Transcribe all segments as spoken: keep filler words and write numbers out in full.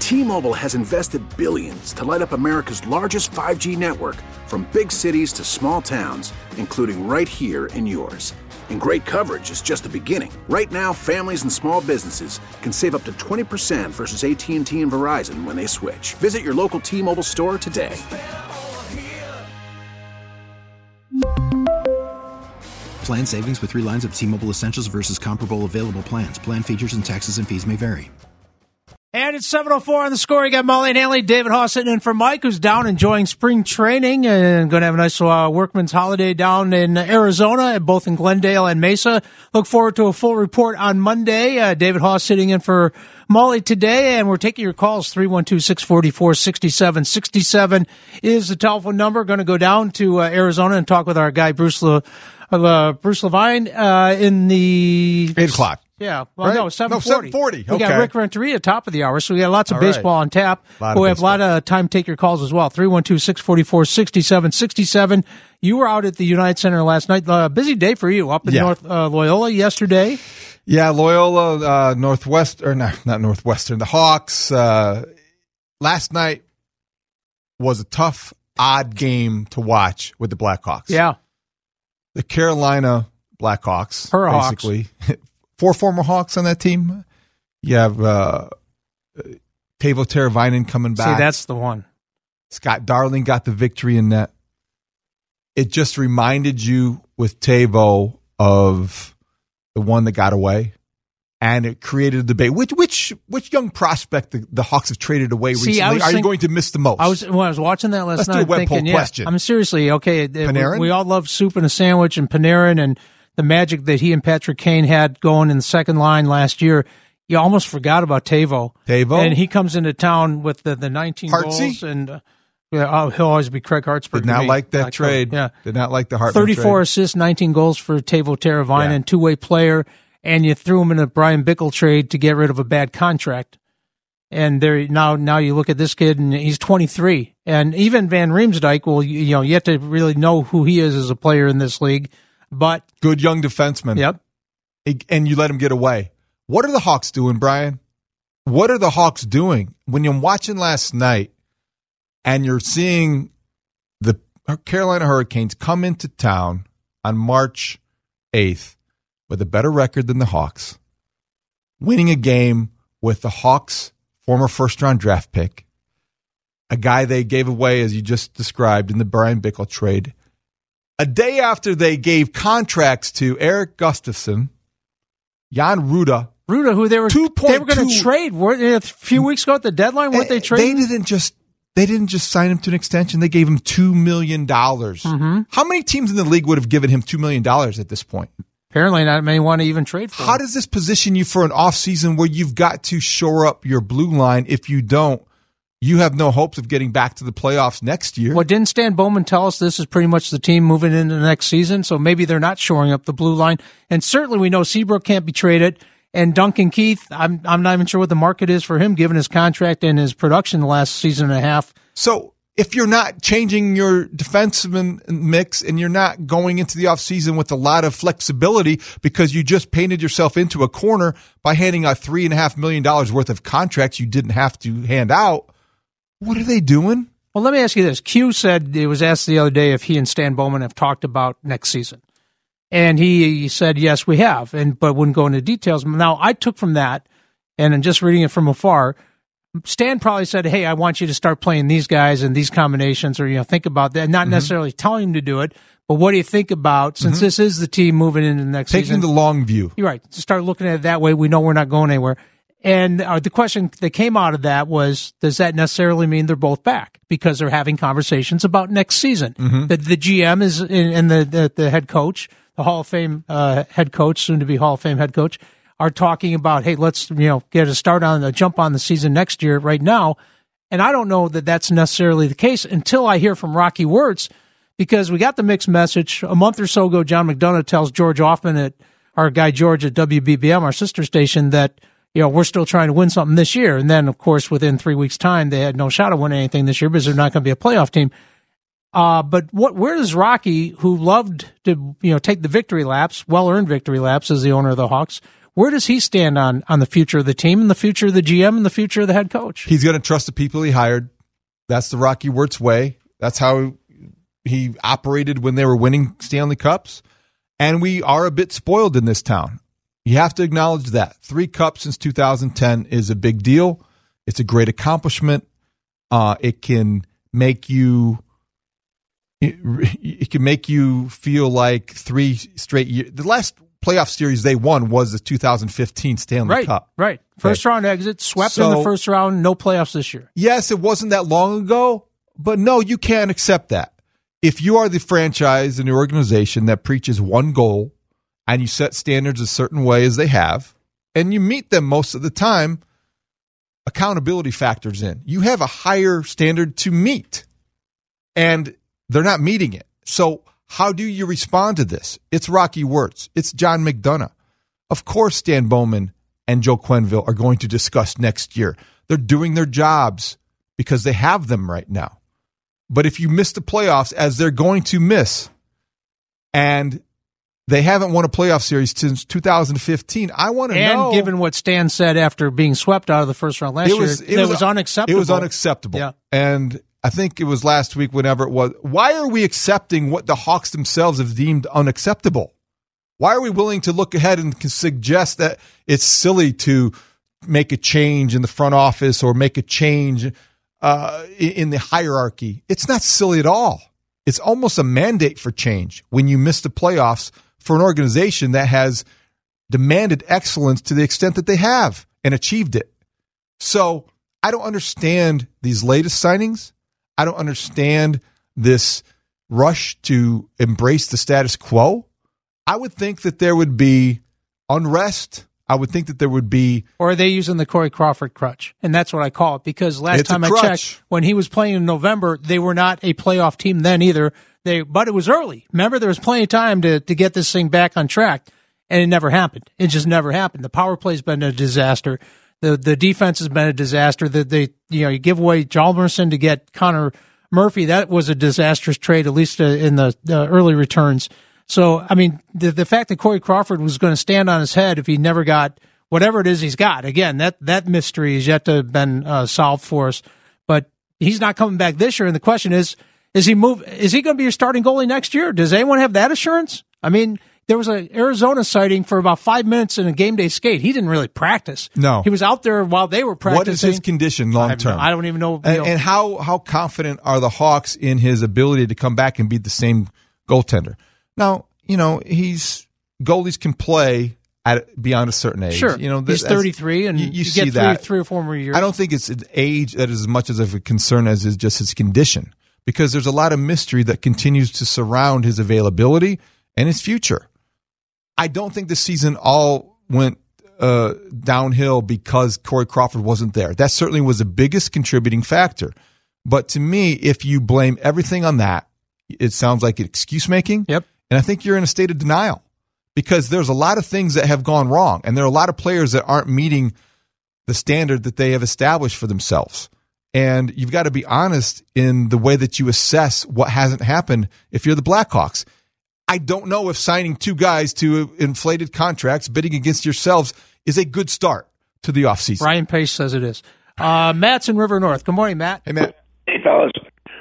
T-Mobile has invested billions to light up America's largest five G network, from big cities to small towns, including right here in yours. And great coverage is just the beginning. Right now, families and small businesses can save up to twenty percent versus A T and T and Verizon when they switch. Visit your local T-Mobile store today. Plan savings with three lines of T-Mobile Essentials versus comparable available plans. Plan features and taxes and fees may vary. And it's seven oh four on the score. You got Molly and Hanley, David Haas sitting in for Mike, who's down enjoying spring training and going to have a nice uh, workman's holiday down in Arizona, both in Glendale and Mesa. Look forward to a full report on Monday. Uh, David Haas sitting in for Molly today, and we're taking your calls. three one two, six four four, six seven six seven is the telephone number. Going to go down to uh, Arizona and talk with our guy, Bruce Le, uh, Bruce Levine, uh, in the... eight o'clock. Yeah, well, right? no, seven forty. No, seven forty. Okay. We got Rick Renteria top of the hour, so we got lots of All baseball right. on tap. Lot we of have baseball. a lot of time to take your calls as well. three one two, six four four, six seven six seven. You were out at the United Center last night. Uh, busy day for you up in Yeah. North uh, Loyola yesterday. Yeah, Loyola, uh, Northwest, or not, not Northwestern, the Hawks. Uh, last night was a tough, odd game to watch with the Blackhawks. Yeah. The Carolina Blackhawks, Her Hawks. basically. Four former Hawks on that team. You have uh, Teuvo Teravainen coming back. See, that's the one. Scott Darling got the victory in net. It just reminded you with Teuvo of the one that got away, and it created a debate. Which which which young prospect the, the Hawks have traded away See, recently I was are you think- going to miss the most? I was when I was watching that last Let's do night. a web thinking, poll yeah, question. I'm seriously okay. uh, Panarin? We, we all love soup and a sandwich and Panarin and the magic that he and Patrick Kane had going in the second line last year. You almost forgot about Teuvo. Teuvo? And he comes into town with the, the nineteen Hartsey? goals, and uh, yeah, oh, he'll always be Craig Hartsburg. Did to not me. like that Black trade. Coat. Yeah, Did not like the Hartman thirty-four trade. assists, nineteen goals for Teuvo Teravainen, Yeah. two-way player, and you threw him in a Brian Bickle trade to get rid of a bad contract. And there now, now you look at this kid, and he's twenty-three. And even Van Riemsdyk, well, you, you know, you have to really know who he is as a player in this league. But Good young defenseman. yep, And you let him get away. What are the Hawks doing, Brian? What are the Hawks doing? When you're watching last night and you're seeing the Carolina Hurricanes come into town on March eighth with a better record than the Hawks, winning a game with the Hawks' former first-round draft pick, a guy they gave away, as you just described, in the Brian Bickle trade, a day after they gave contracts to Eric Gustafsson, Jan Ruda, Ruda, who they were two point they were going to two trade weren't they, a few weeks ago at the deadline. Weren't they They trading? didn't just they didn't just sign him to an extension. They gave him two million dollars. Mm-hmm. How many teams in the league would have given him two million dollars at this point? Apparently, not many want to even trade for How him. does this position you for an offseason where you've got to shore up your blue line? If you don't, you have no hopes of getting back to the playoffs next year. Well, didn't Stan Bowman tell us this is pretty much the team moving into the next season? So maybe they're not shoring up the blue line. And certainly we know Seabrook can't be traded. And Duncan Keith, I'm I'm not even sure what the market is for him, given his contract and his production the last season and a half. So if you're not changing your defenseman mix and you're not going into the offseason with a lot of flexibility because you just painted yourself into a corner by handing out three and a half million dollars worth of contracts you didn't have to hand out, what are they doing? Well, let me ask you this. Q said, it was asked the other day if he and Stan Bowman have talked about next season. And he, he said, yes, we have, and but wouldn't go into details. Now, I took from that, and I'm just reading it from afar, Stan probably said, hey, I want you to start playing these guys and these combinations, or, you know, think about that. Not mm-hmm. necessarily telling him to do it, but what do you think about, since mm-hmm. this is the team moving into the next Taking season? Taking the long view. You're right. To start looking at it that way, we know we're not going anywhere. And uh, the question that came out of that was, does that necessarily mean they're both back? Because they're having conversations about next season. Mm-hmm. The, the G M is and the, the, the head coach, the Hall of Fame uh, head coach, soon to be Hall of Fame head coach, are talking about, hey, let's, you know, get a start on the jump on the season next year right now. And I don't know that that's necessarily the case until I hear from Rocky Wirtz, because we got the mixed message a month or so ago. John McDonough tells George Hoffman, at our guy George at W B B M, our sister station, that, you know, we're still trying to win something this year. And then, of course, within three weeks' time, they had no shot of winning anything this year because they're not going to be a playoff team. Uh, but what, where does Rocky, who loved to, you know, take the victory laps, well-earned victory laps as the owner of the Hawks, Where does he stand on, on the future of the team and the future of the G M and the future of the head coach? He's going to trust the people he hired. That's the Rocky Wirtz way. That's how he operated when they were winning Stanley Cups. And we are a bit spoiled in this town. You have to acknowledge that. Three cups since two thousand ten is a big deal. It's a great accomplishment. Uh, it can make you it, it can make you feel like three straight years. The last playoff series they won was the two thousand fifteen Stanley right, Cup. Right. First okay. round exit, swept so, in the first round, no playoffs this year. Yes, it wasn't that long ago, but no, you can't accept that. If you are the franchise and the organization that preaches one goal and you set standards a certain way as they have, and you meet them most of the time, accountability factors in. You have a higher standard to meet, and they're not meeting it. So how do you respond to this? It's Rocky Wirtz. It's John McDonough. Of course, Stan Bowman and Joe Quenneville are going to discuss next year. They're doing their jobs because they have them right now. But if you miss the playoffs, as they're going to miss, and they haven't won a playoff series since two thousand fifteen, I want to know. And given what Stan said after being swept out of the first round last it was, year, it, it was, was unacceptable. It was unacceptable. Yeah. And I think it was last week, whenever it was. Why are we accepting what the Hawks themselves have deemed unacceptable? Why are we willing to look ahead and suggest that it's silly to make a change in the front office or make a change uh, in the hierarchy? It's not silly at all. It's almost a mandate for change when you miss the playoffs for an organization that has demanded excellence to the extent that they have and achieved it. So I don't understand these latest signings. I don't understand this rush to embrace the status quo. I would think that there would be unrest. I would think that there would be... Or are they using the Corey Crawford crutch? And that's what I call it, because last It's a time I crutch. checked, when he was playing in November, they were not a playoff team then either. They, but it was early. Remember, there was plenty of time to, to get this thing back on track, and it never happened. It just never happened. The power play's been a disaster. The the defense has been a disaster. The, they, you know, you give away Hjalmarsson to get Connor Murphy. That was a disastrous trade, at least uh, in the, the early returns. So, I mean, the the fact that Corey Crawford was going to stand on his head if he never got whatever it is he's got, again, that, that mystery is yet to have been uh, solved for us. But he's not coming back this year, and the question is, is he move? Is he going to be your starting goalie next year? Does anyone have that assurance? I mean, there was an Arizona sighting for about five minutes in a game day skate. He didn't really practice. No. He was out there while they were practicing. What is his condition long term? I don't even know. And, and how, how confident are the Hawks in his ability to come back and be the same goaltender? Now, you know, he's goalies can play at beyond a certain age. Sure. You know, he's thirty-three, and you, you, you see get that. Three, three or four more years. I don't think it's an age that is as much as of a concern as is just his condition, because there's a lot of mystery that continues to surround his availability and his future. I don't think the season all went uh, downhill because Corey Crawford wasn't there. That certainly was the biggest contributing factor. But to me, if you blame everything on that, it sounds like excuse making. Yep. And I think you're in a state of denial, because there's a lot of things that have gone wrong, and there are a lot of players that aren't meeting the standard that they have established for themselves. And you've got to be honest in the way that you assess what hasn't happened if you're the Blackhawks. I don't know if signing two guys to inflated contracts, bidding against yourselves, is a good start to the offseason. Brian Pace says it is. Uh, Matt's in River North. Good morning, Matt. Hey, Matt. Hey, fellas.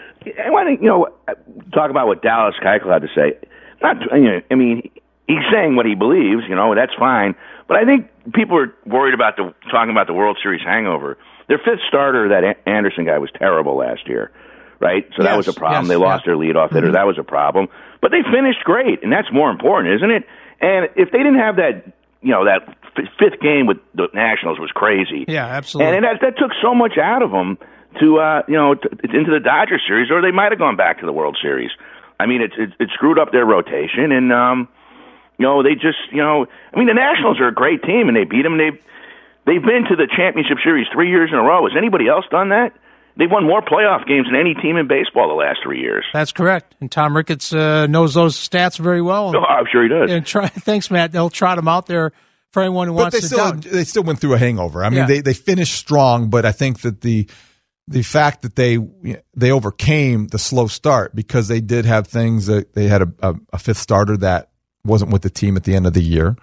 I want to, you know, talk about what Dallas Keuchel had to say. Not, you know, I mean, he's saying what he believes, you know, that's fine. But I think people are worried about the talking about the World Series hangover. Their fifth starter, that Anderson guy, was terrible last year, right? So yes, that was a problem. Yes, they lost yeah. their leadoff hitter. Mm-hmm. That was a problem. But they finished great, and that's more important, isn't it? And if they didn't have that, you know, that f- fifth game with the Nationals was crazy. Yeah, absolutely. And that, that took so much out of them to, uh, you know, to, into the Dodgers series, or they might have gone back to the World Series. I mean, it, it, it screwed up their rotation, and, um, you know, they just, you know, I mean, the Nationals are a great team, and they beat them. They've, they've been to the championship series three years in a row. Has anybody else done that? They've won more playoff games than any team in baseball the last three years. That's correct. And Tom Ricketts uh, knows those stats very well. Oh, I'm sure he does. And try, thanks, Matt. They'll trot them out there for anyone who But wants they to still doubt. they still went through a hangover. I mean, Yeah. they they finished strong, but I think that the the fact that they they overcame the slow start, because they did have things that they had a, a, a fifth starter that wasn't with the team at the end of the year.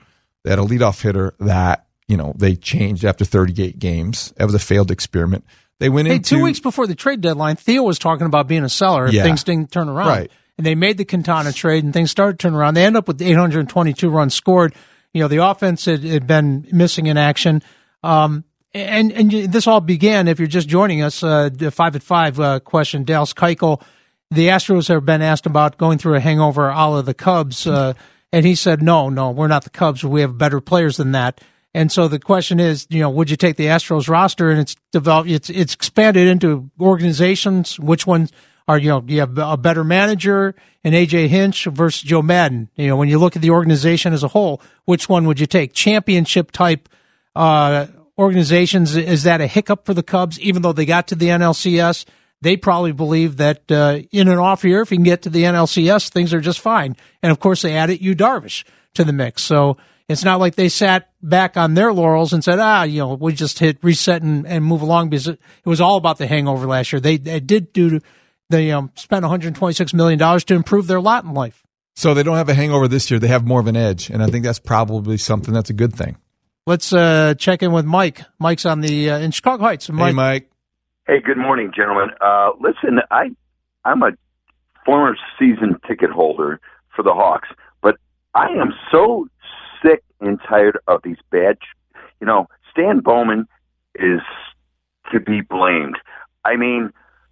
They had a leadoff hitter that, you know, they changed after thirty-eight games. That was a failed experiment. They went hey, into two weeks before the trade deadline, Theo was talking about being a seller if Yeah. things didn't turn around. Right. And they made the Quintana trade, and things started turning around. They end up with eight hundred twenty-two runs scored. You know, the offense had, had been missing in action. Um, and and you, this all began, if you're just joining us, uh, the five at five uh, question, Dallas Keuchel. The Astros have been asked about going through a hangover a la the Cubs, uh, and he said, no, no, we're not the Cubs. We have better players than that. And so the question is, you know, would you take the Astros roster? And it's developed, it's it's expanded into organizations. Which ones are, you know, you have a better manager and A J Hinch versus Joe Madden. You know, when you look at the organization as a whole, which one would you take? Championship type uh, organizations, is that a hiccup for the Cubs? Even though they got to the N L C S, they probably believe that uh, in an off year, if you can get to the N L C S, things are just fine. And of course, they added Yu Darvish to the mix. So it's not like they sat back on their laurels and said, ah, you know, we just hit reset and, and move along, because it, it was all about the hangover last year. They, they did do, they um, spent one hundred twenty-six million dollars to improve their lot in life. So they don't have a hangover this year. They have more of an edge. And I think that's probably something that's a good thing. Let's uh, check in with Mike. Mike's on the uh, in Chicago Heights. Mike. Hey, Mike. Hey, good morning, gentlemen. Uh, listen, I, I'm a former season ticket holder for the Hawks, but I am so sick and tired of these bad, you know, Stan Bowman is to be blamed. I mean,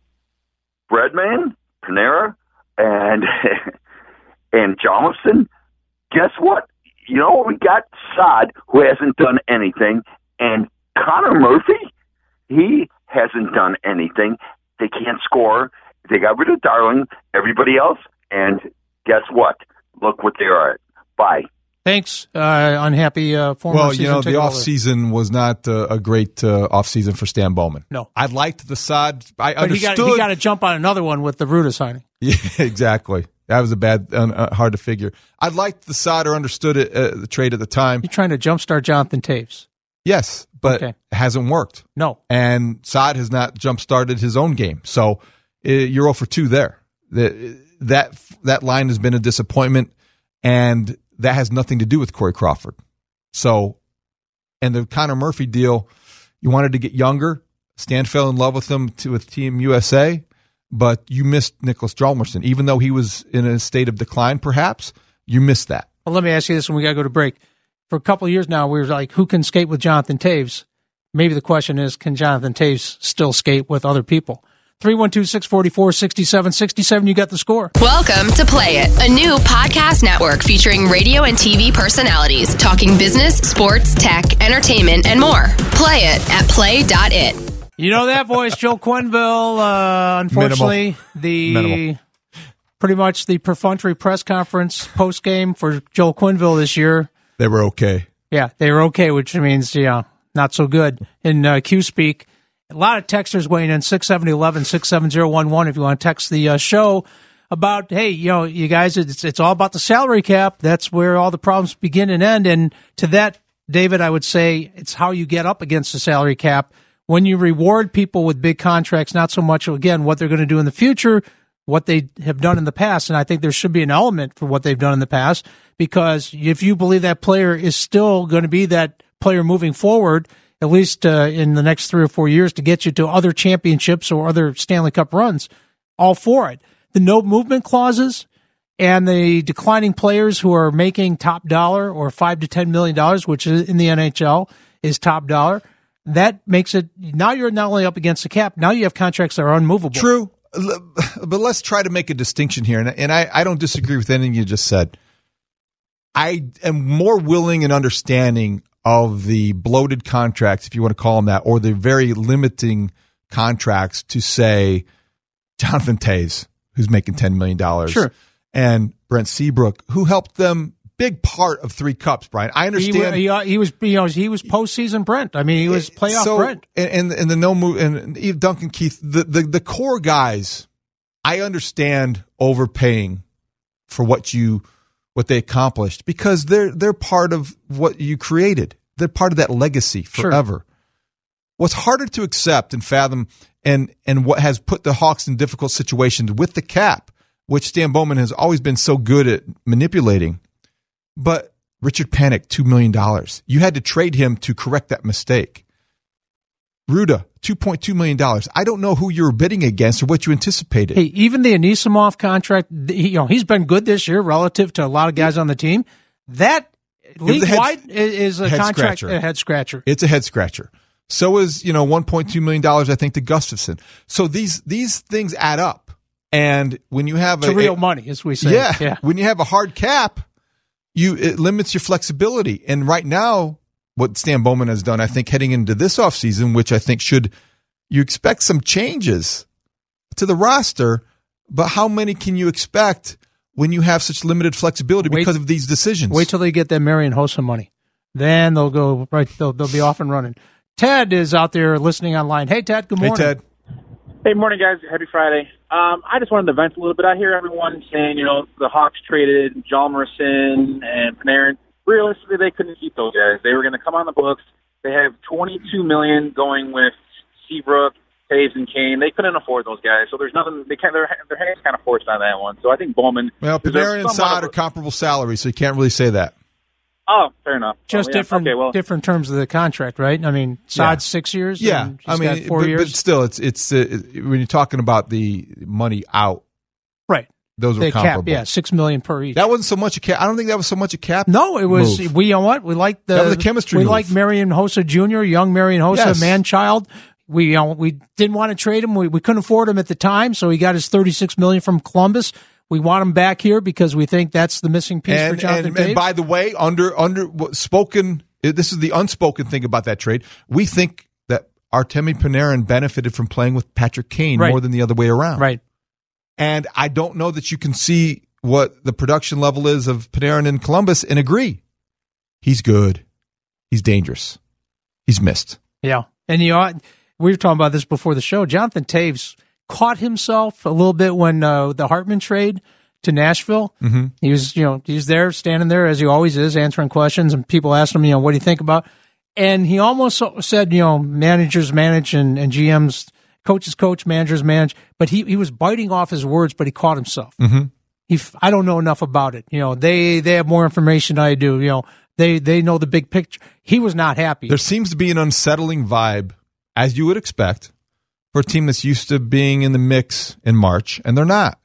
Breadman, Panera, and and Jonathan, guess what? You know, we got Saad, who hasn't done anything, and Connor Murphy, he hasn't done anything. They can't score. They got rid of Darling, everybody else, and guess what? Look what they are at. Bye. Thanks, uh, unhappy uh, former Well, season you know, the ticket holder. offseason was not uh, a great uh, offseason for Stan Bowman. No. I liked the side. I But understood. he got, he got to jump on another one with the Ruda signing. Yeah, exactly. That was a bad, uh, hard to figure. I liked the side or understood it, uh, the trade at the time. You're trying to jumpstart Jonathan Taves. Yes, but Okay. it hasn't worked. No. And Saad has not jump-started his own game. So uh, you're oh for two there. The, that that line has been a disappointment, and that has nothing to do with Corey Crawford. So, and the Connor Murphy deal, you wanted to get younger. Stan fell in love with him to, with Team U S A, but you missed Nicholas Hjalmarsson. Even though he was in a state of decline, perhaps, you missed that. Well, let me ask you this, and we got to go to break. For a couple of years now, we were like, who can skate with Jonathan Taves? Maybe the question is, can Jonathan Taves still skate with other people? three one two, six four four, six seven six seven, you got the score. Welcome to Play It, a new podcast network featuring radio and T V personalities talking business, sports, tech, entertainment, and more. Play it at play dot it. You know that voice, Joe Quenneville. Uh, unfortunately, Minimal. the Minimal. pretty much the perfunctory press conference post game for Joe Quenneville this year. They were okay. Yeah, they were okay, which means, yeah, not so good in uh, Q speak. A lot of texters weighing in, six seven zero one one, six seven zero one one, if you want to text the uh, show about, hey, you know, you guys, it's it's all about the salary cap. That's where all the problems begin and end. And to that, David, I would say it's how you get up against the salary cap. When you reward people with big contracts, not so much, again, what they're going to do in the future, what they have done in the past. And I think there should be an element for what they've done in the past, because if you believe that player is still going to be that player moving forward, at least uh, in the next three or four years, to get you to other championships or other Stanley Cup runs, all for it. The no movement clauses and the declining players who are making top dollar or five to ten million dollars, which is in the N H L is top dollar. That makes it, now you're not only up against the cap, now you have contracts that are unmovable. True. But let's try to make a distinction here. And, and I, I don't disagree with anything you just said. I am more willing and understanding of the bloated contracts, if you want to call them that, or the very limiting contracts to say Jonathan Taves, who's making ten million dollars, Sure. and Brent Seabrook, who helped them big part of three cups, Brian. I understand. He, he, he was, you know, he was postseason Brent. I mean, he was playoff so, Brent. And, and, and the no move, and even Duncan Keith, the, the, the core guys, I understand overpaying for what you, what they accomplished, because they're, they're part of what you created. They're part of that legacy forever. Sure. What's harder to accept and fathom, and, and what has put the Hawks in difficult situations with the cap, which Stan Bowman has always been so good at manipulating. But Richard Panik, two million dollars. You had to trade him to correct that mistake. Ruda, two point two million dollars. I don't know who you were bidding against or what you anticipated. Hey, even the Anisimov contract, he, you know, he's been good this year relative to a lot of guys on the team. That league-wide is a head contract, scratcher. a head scratcher. It's a head scratcher. So is, you know, one point two million dollars, I think, to Gustafson. So these these things add up. And when you have it's a, real a, money, as we say. Yeah, yeah. When you have a hard cap, you it limits your flexibility. And right now, what Stan Bowman has done, I think, heading into this offseason, which I think should you expect some changes to the roster, but how many can you expect when you have such limited flexibility wait, because of these decisions? Wait till they get that Marion Hossa money. Then they'll go right. They'll, they'll be off and running. Ted is out there listening online. Hey, Ted. Good morning. Hey, Ted. Hey, morning, guys. Happy Friday. Um, I just wanted to vent a little bit. I hear everyone saying, you know, the Hawks traded Hjalmarsson and Panarin. Realistically, they couldn't keep those guys. They were going to come on the books. They have twenty-two million dollars going with Seabrook, Taves, and Kane. They couldn't afford those guys, so there's nothing. They can't. Their their hands kind of forced on that one. So I think Bowman. Well, Panarin and Saad are comparable salaries, so you can't really say that. Oh, fair enough. Just well, yeah. different, okay, well, different terms of the contract, right? I mean, Saad's yeah. six years. Yeah, and I mean, four but, years. but still, it's it's uh, when you're talking about the money out, right? Those were the comparable. Cap, yeah, six million per each. That wasn't so much a cap. I don't think that was so much a cap. No, it was. Move. We you know what we like the that was the chemistry. We move. like Marion Hossa Junior, young Marion Hossa, yes. man child. We you know, we didn't want to trade him. We we couldn't afford him at the time, so he got his thirty-six million dollars from Columbus. We want him back here because we think that's the missing piece and, for Jonathan and, Taves. and by the way, under under spoken, this is the unspoken thing about that trade. We think that Artemi Panarin benefited from playing with Patrick Kane right. more than the other way around. Right. And I don't know that you can see what the production level is of Panarin in Columbus and agree. He's good. He's dangerous. He's missed. Yeah. And you know, we were talking about this before the show. Jonathan Taves caught himself a little bit when uh, the Hartman trade to Nashville. Mm-hmm. He was, you know, he's there, standing there as he always is, answering questions, and people asked him, you know, what do you think about? And he almost said, you know, managers manage and, and G Ms, coaches coach, managers manage. But he, he was biting off his words, but he caught himself. Mm-hmm. He, I don't know enough about it. You know, they they have more information than I do. You know, they they know the big picture. He was not happy. There seems to be an unsettling vibe, as you would expect, for a team that's used to being in the mix in March, and they're not.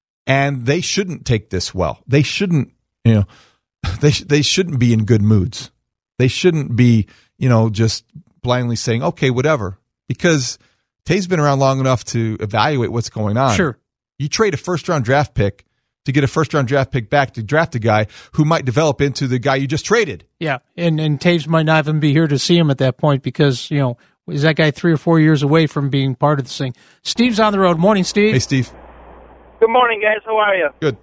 And they shouldn't take this well. They shouldn't, you know, they they shouldn't be in good moods. They shouldn't be, you know, just blindly saying, okay, whatever. Because Taves been around long enough to evaluate what's going on. Sure. You trade a first-round draft pick to get a first-round draft pick back to draft a guy who might develop into the guy you just traded. Yeah, and, and Taves might not even be here to see him at that point because, you know, is that guy three or four years away from being part of this thing? Steve's on the road. Morning, Steve. Hey, Steve. Good morning, guys. How are you? Good.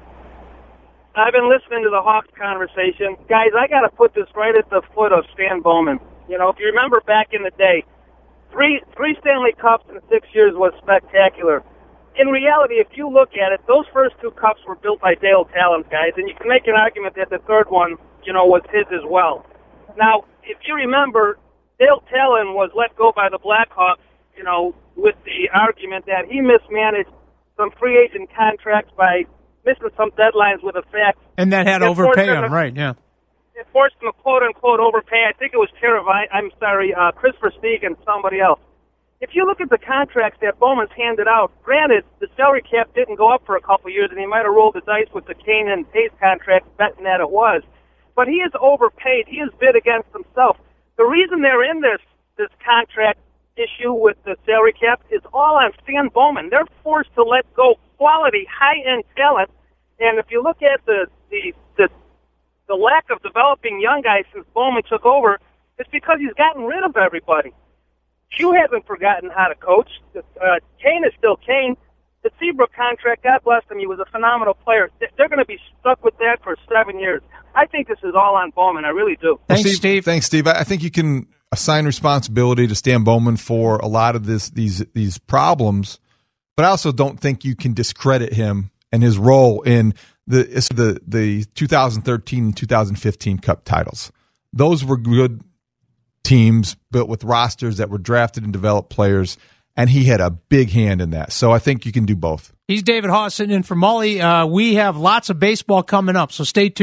I've been listening to the Hawks conversation. Guys, I got to put this right at the foot of Stan Bowman. You know, if you remember back in the day, three three Stanley Cups in six years was spectacular. In reality, if you look at it, those first two cups were built by Dale Talon, guys, and you can make an argument that the third one, you know, was his as well. Now, if you remember, Dale Talon was let go by the Blackhawks, you know, with the argument that he mismanaged some free agent contracts by missing some deadlines with a fact. And that had to overpay him, to, right, yeah. It forced him to quote-unquote overpay. I think it was Teravine, I'm sorry, uh, Chris Versteeg and somebody else. If you look at the contracts that Bowman's handed out, granted, the salary cap didn't go up for a couple of years, and he might have rolled the dice with the Kane and Taves contracts, betting that it was. But he has overpaid. He has bid against himself. The reason they're in this this contract issue with the salary cap is all on Stan Bowman. They're forced to let go quality, high-end talent. And if you look at the the the, the lack of developing young guys since Bowman took over, it's because he's gotten rid of everybody. Hugh hasn't forgotten how to coach. Uh, Kane is still Kane. The Seabrook contract, God bless him, he was a phenomenal player. They're going to be stuck with that for seven years. I think this is all on Bowman. I really do. Thanks, Steve, Steve. Thanks, Steve. I think you can assign responsibility to Stan Bowman for a lot of this these these problems, but I also don't think you can discredit him and his role in the the the two thousand thirteen and two thousand fifteen Cup titles. Those were good teams built with rosters that were drafted and developed players, and he had a big hand in that. So I think you can do both. He's David Haas sitting in for Mully. Uh, we have lots of baseball coming up, so stay tuned.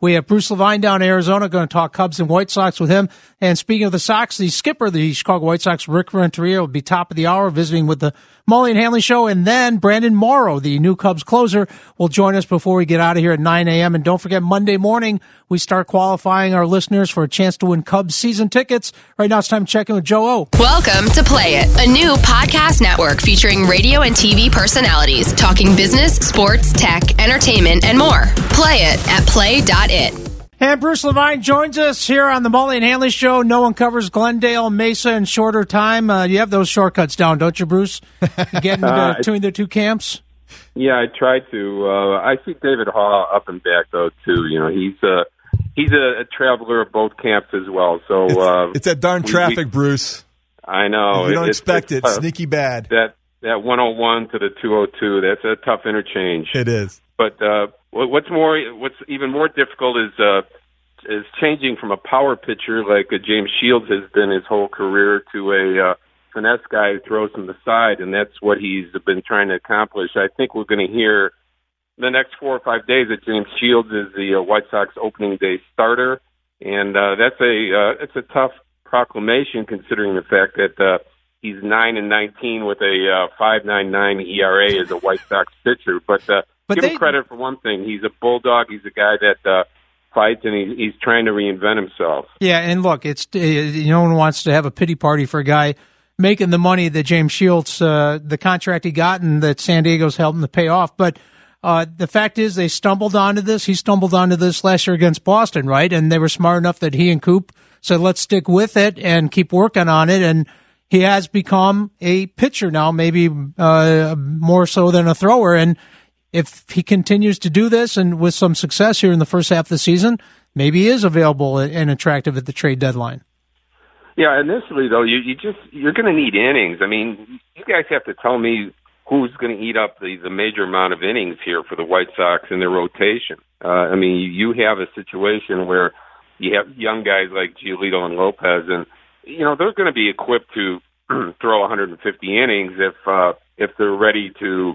We have Bruce Levine down in Arizona, going to talk Cubs and White Sox with him. And speaking of the Sox, the skipper of the Chicago White Sox, Rick Renteria, will be top of the hour visiting with the Mully and Hanley Show. And then Brandon Morrow, the new Cubs closer, will join us before we get out of here at nine a.m. And don't forget, Monday morning, we start qualifying our listeners for a chance to win Cubs season tickets. Right now, it's time to check in with Joe O. Welcome to Play It, a new podcast network featuring radio and T V personalities talking business, sports, tech, entertainment, and more. Play it at play dot it. And Bruce Levine joins us here on the Mully and Hanley Show. No one covers Glendale, Mesa in shorter time. Uh, you have those shortcuts down, don't you, Bruce? You getting uh, between the two camps? Yeah, I try to. Uh, I see David Hall up and back, though, too. You know, he's a, he's a, a traveler of both camps as well. So It's, uh, it's that darn traffic, we, Bruce. I know. You don't it, expect it's, it. It's Sneaky bad. That that one oh one to the two oh two, that's a tough interchange. It is. But uh, what's more, what's even more difficult is uh, is changing from a power pitcher like uh, James Shields has been his whole career to a uh, finesse guy who throws from the side, and that's what he's been trying to accomplish. I think we're going to hear the next four or five days that James Shields is the uh, White Sox opening day starter, and uh, that's a uh, it's a tough proclamation considering the fact that uh, he's nine and nineteen with a uh, five nine nine E R A as a White Sox pitcher. But, uh, but give they... him credit for one thing: he's a bulldog. He's a guy that uh, fights, and he, he's trying to reinvent himself. Yeah, and look, it's uh, no one wants to have a pity party for a guy making the money that James Shields, uh, the contract he got, and that San Diego's helping to pay off. But uh, the fact is, they stumbled onto this. He stumbled onto this last year against Boston, right? And they were smart enough that he and Coop said, let's stick with it and keep working on it. And he has become a pitcher now, maybe uh, more so than a thrower. And if he continues to do this and with some success here in the first half of the season, maybe he is available and attractive at the trade deadline. Yeah, initially, though, you, you just, you're going to need innings. I mean, you guys have to tell me who's going to eat up the, the major amount of innings here for the White Sox in their rotation. Uh, I mean, you have a situation where you have young guys like Giolito and Lopez, and, you know, they're going to be equipped to throw one hundred fifty innings if uh, if they're ready to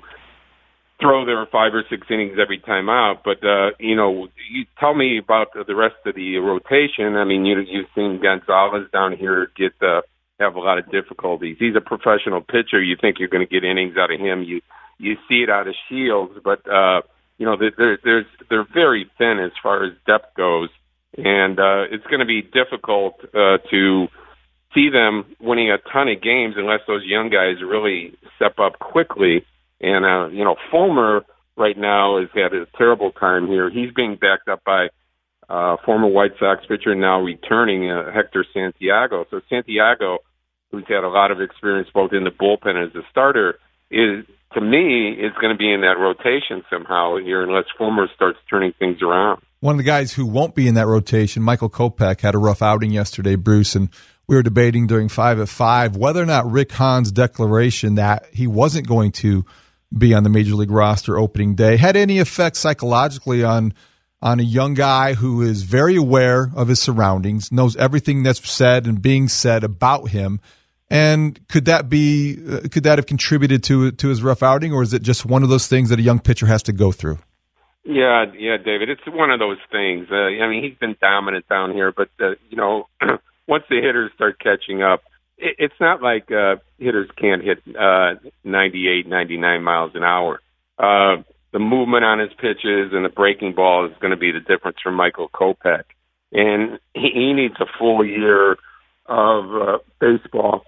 throw their five or six innings every time out. But, uh, you know, you tell me about the rest of the rotation. I mean, you, you've seen Gonzalez down here get uh, have a lot of difficulties. He's a professional pitcher. You think you're going to get innings out of him. You you see it out of Shields. But, uh, you know, they're, there's, they're very thin as far as depth goes. And uh, it's going to be difficult uh, to see them winning a ton of games unless those young guys really step up quickly. And, uh, you know, Fulmer right now has had a terrible time here. He's being backed up by uh, former White Sox pitcher now returning uh, Hector Santiago. So Santiago, who's had a lot of experience both in the bullpen as a starter, is, to me, is going to be in that rotation somehow here unless Fulmer starts turning things around. One of the guys who won't be in that rotation, Michael Kopech, had a rough outing yesterday, Bruce, and we were debating during five at five whether or not Rick Hahn's declaration that he wasn't going to be on the Major League roster opening day had any effect psychologically on on a young guy who is very aware of his surroundings, knows everything that's said and being said about him. And could that be uh, could that have contributed to to his rough outing, or is it just one of those things that a young pitcher has to go through? Yeah, yeah, David, it's one of those things. Uh, I mean, he's been dominant down here, but uh, you know, once the hitters start catching up, it, it's not like uh, hitters can't hit uh, ninety-eight, ninety-nine miles an hour. Uh, the movement on his pitches and the breaking ball is going to be the difference for Michael Kopech, and he, he needs a full year of uh, baseball.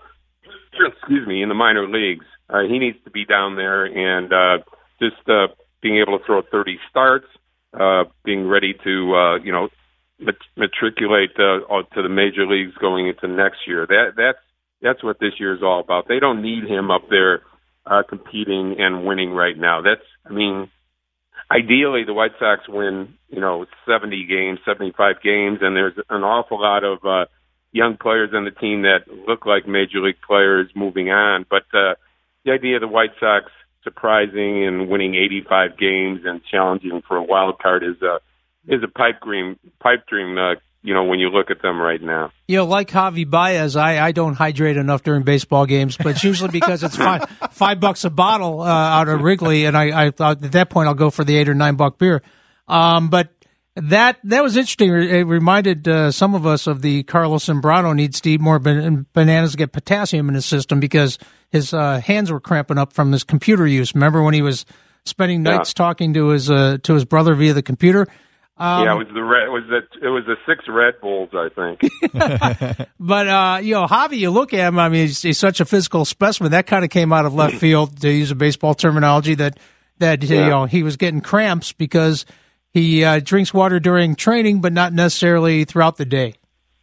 Excuse me, in the minor leagues, uh, he needs to be down there and uh, just uh, being able to throw thirty starts, uh, being ready to uh, you know mat- matriculate uh, to the major leagues going into next year. That that's that's what this year is all about. They don't need him up there uh, competing and winning right now. That's I mean, ideally the White Sox win you know seventy games, seventy-five games, and there's an awful lot of uh, young players on the team that look like major league players moving on. But uh, the idea of the White Sox surprising and winning eighty-five games and challenging for a wild card is a is a pipe dream. Pipe dream. Uh, you know, when you look at them right now. You know, like Javi Baez, I, I don't hydrate enough during baseball games, but it's usually because it's five five bucks a bottle uh, out of Wrigley, and I, I at that point I'll go for the eight or nine buck beer. Um, but That that was interesting. It reminded uh, some of us of the Carlos Zambrano needs to eat more ban- bananas to get potassium in his system because his uh, hands were cramping up from his computer use. Remember when he was spending nights yeah. talking to his uh, to his brother via the computer? Um, yeah, it was the red, it was the it was the six Red Bulls, I think. But uh, you know, Javi, you look at him. I mean, he's, he's such a physical specimen. That kind of came out of left field, to use a baseball terminology. That that yeah. you know he was getting cramps because he uh, drinks water during training, but not necessarily throughout the day.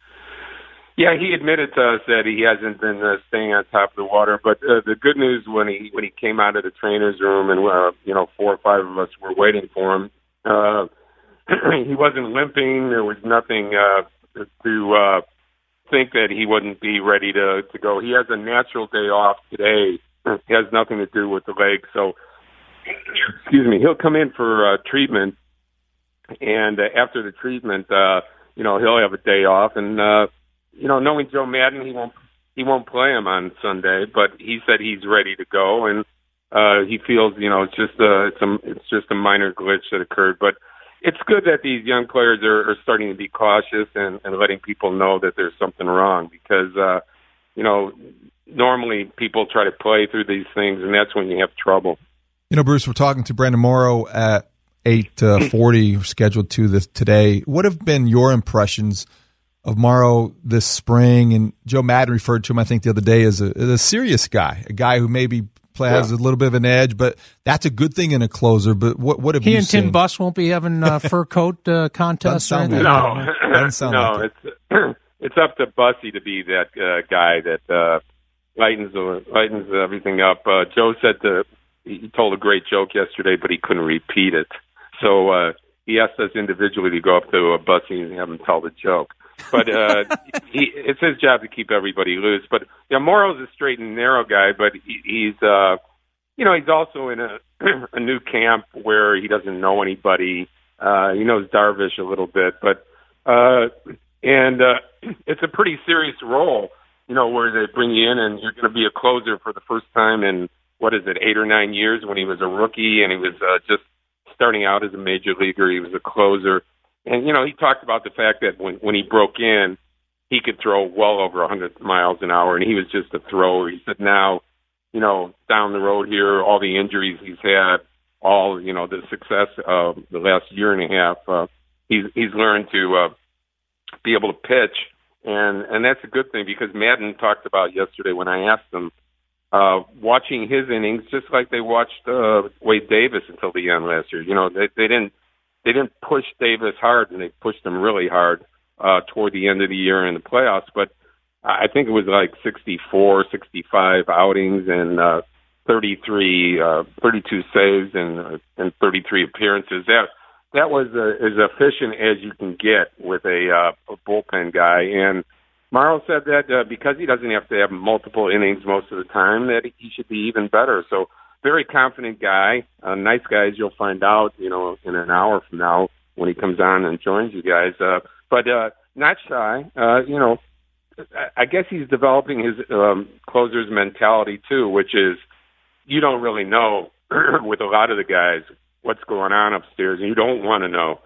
Yeah, he admitted to us that he hasn't been uh, staying on top of the water. But uh, the good news when he when he came out of the trainer's room and uh, you know four or five of us were waiting for him. Uh, he wasn't limping. There was nothing uh, to uh, think that he wouldn't be ready to, to go. He has a natural day off today. It has nothing to do with the leg. So, excuse me, he'll come in for uh, treatment. And uh, after the treatment, uh, you know, he'll have a day off. And, uh, you know, knowing Joe Madden, he won't he won't play him on Sunday. But he said he's ready to go. And uh, he feels, you know, it's just a, it's, a, it's just a minor glitch that occurred. But it's good that these young players are, are starting to be cautious and, and letting people know that there's something wrong because, uh, you know, normally people try to play through these things, and that's when you have trouble. You know, Bruce, we're talking to Brandon Morrow at eight forty, scheduled to this today. What have been your impressions of Morrow this spring? And Joe Madden referred to him, I think, the other day as a, as a serious guy, a guy who maybe play has yeah. a little bit of an edge, but that's a good thing in a closer. But what what have he you and seen? Tim Buss won't be having uh, fur coat uh, contests or anything? No, like no, like it's it's up to Bussy to be that uh, guy that uh, lightens the, lightens everything up. Uh, Joe said the he told a great joke yesterday, but he couldn't repeat it, so uh, he asked us individually to go up to uh, Bussy and have him tell the joke. But uh, he, it's his job to keep everybody loose. But yeah, Morrow's a straight and narrow guy, but he, he's, uh, you know, he's also in a, a new camp where he doesn't know anybody. Uh, he knows Darvish a little bit, but uh, and uh, it's a pretty serious role, you know, where they bring you in and you're going to be a closer for the first time in what is it, eight or nine years when he was a rookie and he was uh, just starting out as a major leaguer. He was a closer. And, you know, he talked about the fact that when, when he broke in, he could throw well over one hundred miles an hour, and he was just a thrower. He said now, you know, down the road here, all the injuries he's had, all, you know, the success of the last year and a half, uh, he's he's learned to uh, be able to pitch, and, and that's a good thing because Madden talked about yesterday when I asked him, uh, watching his innings just like they watched uh, Wade Davis until the end last year. You know, they, they didn't They didn't push Davis hard, and they pushed him really hard uh, toward the end of the year in the playoffs. But I think it was like sixty-four, sixty-five outings and uh, thirty-three, uh, thirty-two saves and uh, and thirty-three appearances. That that was uh, as efficient as you can get with a, uh, a bullpen guy. And Morrow said that uh, because he doesn't have to have multiple innings most of the time, that he should be even better. So. Very confident guy, uh, nice guy, as you'll find out, you know, in an hour from now when he comes on and joins you guys. Uh, but uh, not shy. Uh, you know, I guess he's developing his um, closer's mentality too, which is you don't really know with a lot of the guys what's going on upstairs, and you don't want to know.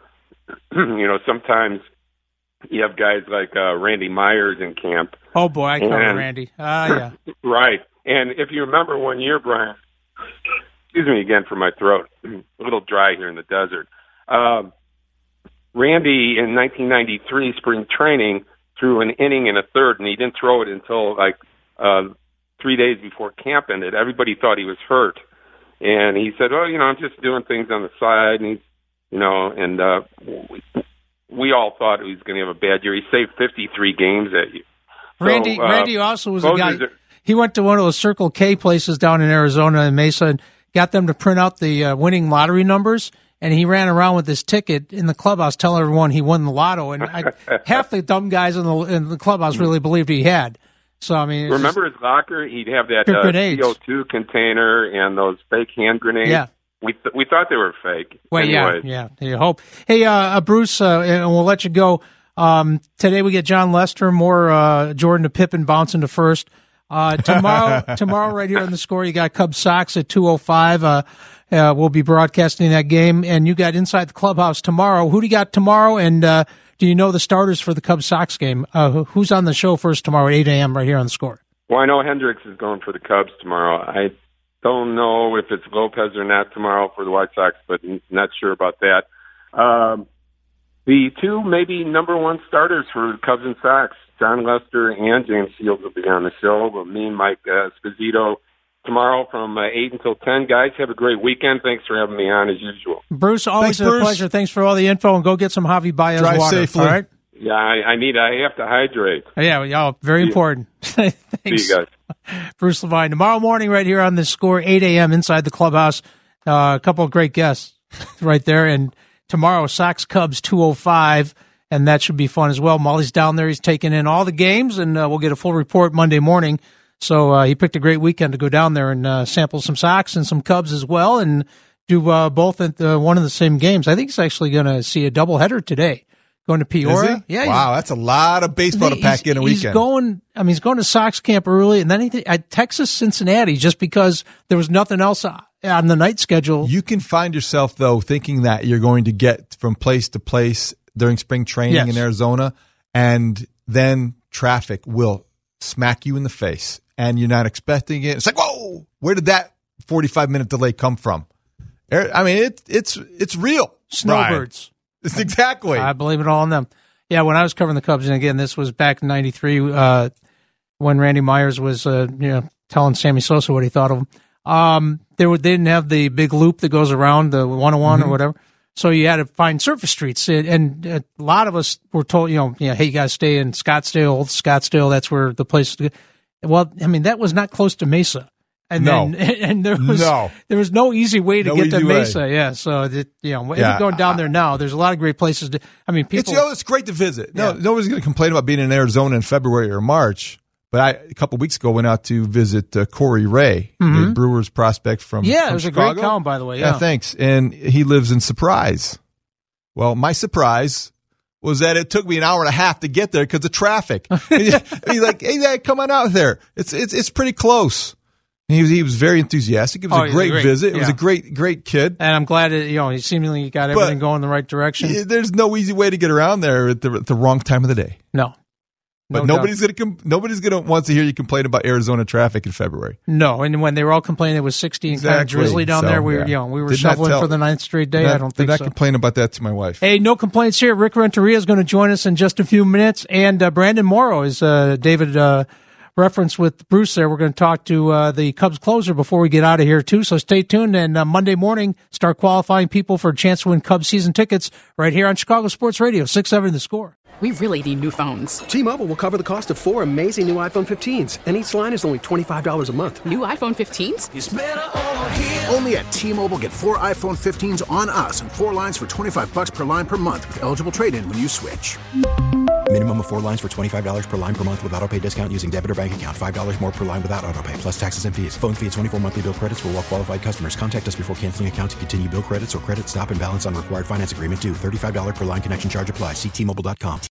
You know, sometimes you have guys like uh, Randy Myers in camp. Oh boy, I cover Randy. Ah, uh, yeah. Right, and if you remember one year, Brian. Excuse me again for my throat. A little dry here in the desert. Um, Randy in nineteen ninety-three spring training threw an inning and a third, and he didn't throw it until like uh, three days before camp ended. Everybody thought he was hurt, and he said, "Oh, you know, I'm just doing things on the side." And he's, you know, and uh, we, we all thought he was going to have a bad year. He saved fifty-three games that year. Randy, so, uh, Randy also was a guy. Are, he went to one of those Circle K places down in Arizona and Mesa and got them to print out the uh, winning lottery numbers, and he ran around with his ticket in the clubhouse telling everyone he won the lotto. And I, half the dumb guys in the in the clubhouse really believed he had. So I mean, remember his locker? He'd have that uh, C O two container and those fake hand grenades. Yeah. We th- we thought they were fake. Well, Anyways. yeah, yeah. You hope. Hey, uh, Bruce, uh, and we'll let you go. Um, today we get John Lester, more uh, Jordan to Pippen bouncing to first. Uh, tomorrow, tomorrow, right here on the Score, you got Cubs Sox at two oh five. Uh, uh, we'll be broadcasting that game, and you got Inside the Clubhouse tomorrow. Who do you got tomorrow? And uh, do you know the starters for the Cubs Sox game? Uh, who's on the show first tomorrow at eight a.m. right here on the Score? Well, I know Hendricks is going for the Cubs tomorrow. I don't know if it's Lopez or not tomorrow for the White Sox, but not sure about that. Um, the two maybe number one starters for Cubs and Sox, John Lester and James Shields, will be on the show. But me and Mike uh, Esposito tomorrow from uh, eight until ten. Guys, have a great weekend. Thanks for having me on as usual. Bruce, always Thanks, a Bruce. pleasure. Thanks for all the info, and go get some Javi Baez Drive water. safely. All right? Yeah, I, I need. I have to hydrate. Yeah, yeah, very See important. Thanks. See you guys. Bruce Levine. Tomorrow morning right here on the Score, eight a.m. inside the clubhouse. Uh, a couple of great guests right there. And tomorrow, Sox Cubs two oh five, and that should be fun as well. Molly's down there. He's taking in all the games, and uh, we'll get a full report Monday morning. So uh, he picked a great weekend to go down there and uh, sample some Sox and some Cubs as well, and do uh, both at the, one of the same games. I think he's actually going to see a doubleheader today. Going to Peoria. Is he? Yeah. Wow, that's a lot of baseball to pack in a weekend. He's going, I mean, he's going to Sox camp early, and then he at Texas, Cincinnati, just because there was nothing else on the night schedule. You can find yourself, though, thinking that you're going to get from place to place during spring training Yes. in Arizona, and then traffic will smack you in the face, and you're not expecting it. It's like, whoa, where did that forty-five minute delay come from? I mean, it, it's it's real. Snowbirds. Right. It's exactly. I believe it all on them. Yeah, when I was covering the Cubs, and again, this was back in ninety-three uh, when Randy Myers was uh, you know, telling Sammy Sosa what he thought of him. Um, they, were, they didn't have the big loop that goes around the one oh one Mm-hmm. or whatever. So you had to find surface streets. And, and a lot of us were told, you know, you know, hey, you guys stay in Scottsdale, Old Scottsdale. That's where the place is. Well, I mean, that was not close to Mesa. And No. then, and there was No. there was no easy way to No get to easy way. Mesa. Yeah, so that, you know, if Yeah, you're going down there now, there's a lot of great places to. I mean, It's, people. you know, it's great to visit. No, Yeah. nobody's going to complain about being in Arizona in February or March. But I, a couple of weeks ago, went out to visit uh, Corey Ray, the Brewers prospect from yeah, from it was Chicago. a great column, by the way. Yeah, Yeah, thanks. And he lives in Surprise. Well, my surprise was that it took me an hour and a half to get there because of traffic. And he's like, "Hey, Dad, come on out there. It's it's it's pretty close." And he was he was very enthusiastic. It was Oh, a he's great, great. visit. It was Yeah. a great great kid. and I'm glad that, you know, he seemingly got But- everything going in the right direction. Yeah, There's no easy way to get around there at the, at the wrong time of the day. No, But No nobody's gonna com- nobody's gonna want to hear you complain about Arizona traffic in February. no. And when they were all complaining it was sixty and kind of Exactly. drizzly down So, there, we were yeah. you know we were Did not shoveling tell- for the ninth straight day. Did not- I don't did think not so. complain about that to my wife. Hey, no complaints here. Rick Renteria is going to join us in just a few minutes, and uh, Brandon Morrow is uh, David uh, referenced with Bruce there. We're going to talk to uh, the Cubs closer before we get out of here too. So stay tuned, and uh, Monday morning start qualifying people for a chance to win Cubs season tickets right here on Chicago Sports Radio six seven The Score. We really need new phones. T-Mobile will cover the cost of four amazing new iPhone fifteens, and each line is only twenty-five dollars a month. New iPhone fifteens? Only at T-Mobile, get four iPhone fifteens on us and four lines for twenty-five bucks per line per month with eligible trade-in when you switch. Minimum of four lines for twenty-five dollars per line per month with autopay discount using debit or bank account. five dollars more per line without autopay, plus taxes and fees. Phone fee at twenty-four monthly bill credits for well-qualified customers. Contact us before canceling account to continue bill credits or credit stop and balance on required finance agreement due. thirty-five dollars per line connection charge applies. See T Mobile dot com.